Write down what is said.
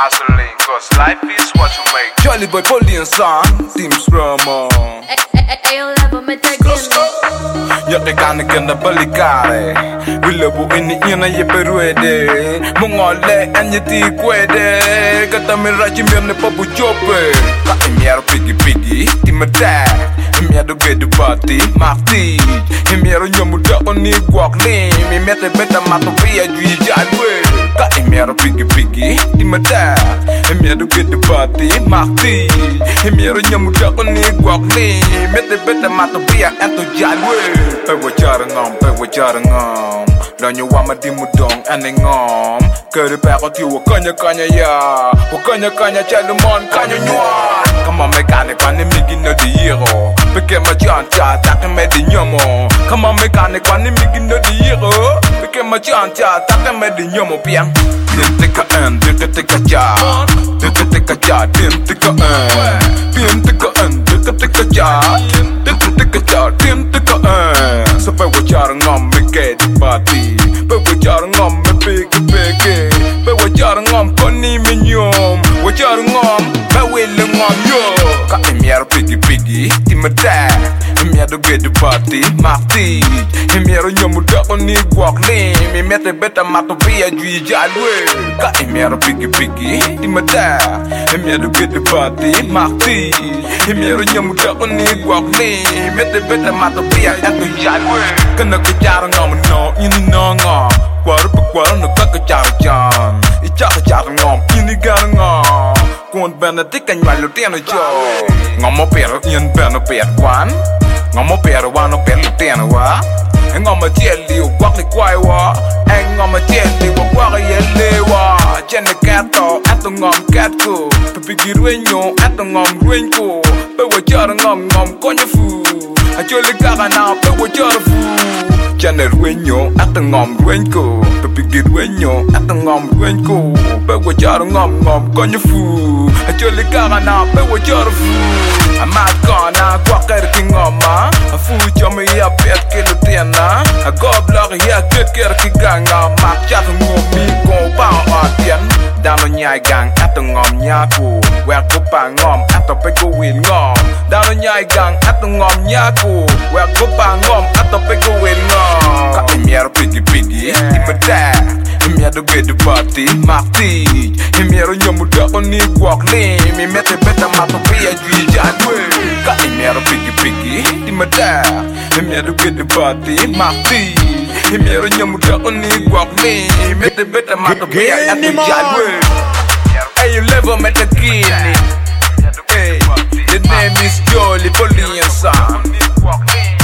hustling, cause life is what you make. Jolly boy Polian son, Team Scrummer. Ayo level me taking. Yate kana ganda balikare. Wilabu ini ina ye peruede. Mongole anyeti kwede. Kata mirachi miamne papu chope. Ka imiaro pigi timada. Imiado gedu bati makti. Imiaro nyomuda oni guakli. Mimete beta mato pia jui jadwe. Ka imiaro pigi timada. Imiado gedu bati makti. Imiaro nyomuda oni guakli. Mete beta mato pia ento jadwe. Pewa jarangam. Danyo wama dimudong anengom. Kere peko ti wakanya ya. Wakanya chalumon kanya nywa. Come on mechanic pani migi no di hero. Peke ma chanta take me di nyomo. Come on mechanic pani migi no di hero. Peke ma chanta take me di nyomo piang. Dim tika tika ja. Tika ja dim tika Dim tika ja. Tika ja dim tika So pe wajar ngam me ke di party. Pe wajar ngam me peke. Pe wajar ngam koni me nyom. Wajar ngam me wele ngam yo. Ka imiaro pigi timada. Imiado get the party marty. Imiaro nyomuda oni guakli. Mi mete beta mato pia jui jalwe. Ka imiaro pigi timada. Imiado get the party marty. Imiaro nyomuda oni guakli. Mete beta mato pia ento jalwe. Kana kejar ngam no ini no ngam. Kwar no kejar jan. Ijar ngam ini gar ngam. Kon benedik kan walu tiano jo. Ngamo pero ien beno per kwan. Ngamo pero wano per tiano wa. Ngamo tieli o kwakli kwai wa. Ngamo tieli o kwakli yele wa. Chene kato ato ngam katko. Pepigi ruenyo ato ngam ruenko. Pe wachara ngam konyo fu. Achole kaka na pe wachara fu. Chene ruenyo ato ngam ruenko. Pepigi ruenyo ato ngam ruenko. Pe wachara ngam konyo fu. Achole kaka na pe wachara fu. Amat kana kwakere kingoma. Afu chome ya pet kilo tiana. A gobler ya keker kiganga. Mak chat ngomi ko pa atien. Dano nyai gang ato ngom nyaku. Wer ko pa ngom ato pe ko win ngom. Dano nyai gang ato ngom nyaku. Wer ko pa ngom ato pe ko win ngom. Ka imiaro pigi timada. Imiado get the party marty. Imiaro nyomuda oni guakli. Mi mete beta mato pia jui jadwe. Ka imiaro pigi timada. Imiado get the party marty. Imiaro nyomuda oni guakli. Mete beta mato pia ento jadwe. Hey, you level met the kid. Hey, the name is Jolly Polian son.